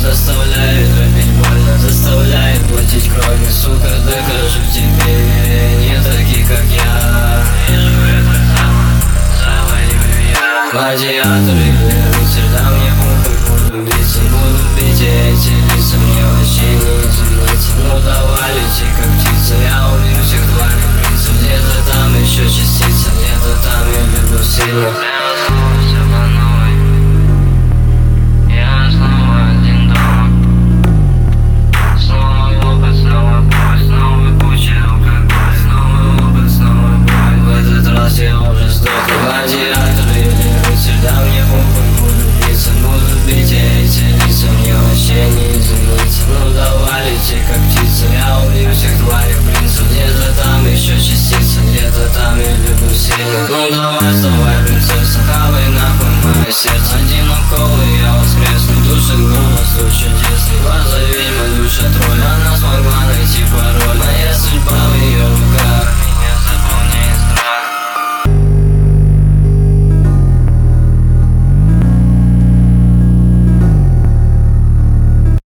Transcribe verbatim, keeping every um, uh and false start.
заставляет любить больно, заставляет платить кровью. Сука, докажу тебе, не такие, как я. Вижу это само, завалю я. Гладиатор или рыцарь, да мне похуй, буду биться, буду бить эти лица, мне вообще не измениться. Ну давай лети, как птица, я убью всех тварей принца. Где-то там еще частица, где-то там я люблю сильно. Как птица, я убью всех твоих принцев. Где-то там еще частица, где-то там я люблю сильно. Ну давай, вставай, принцесса, хавай нахуй мое сердце.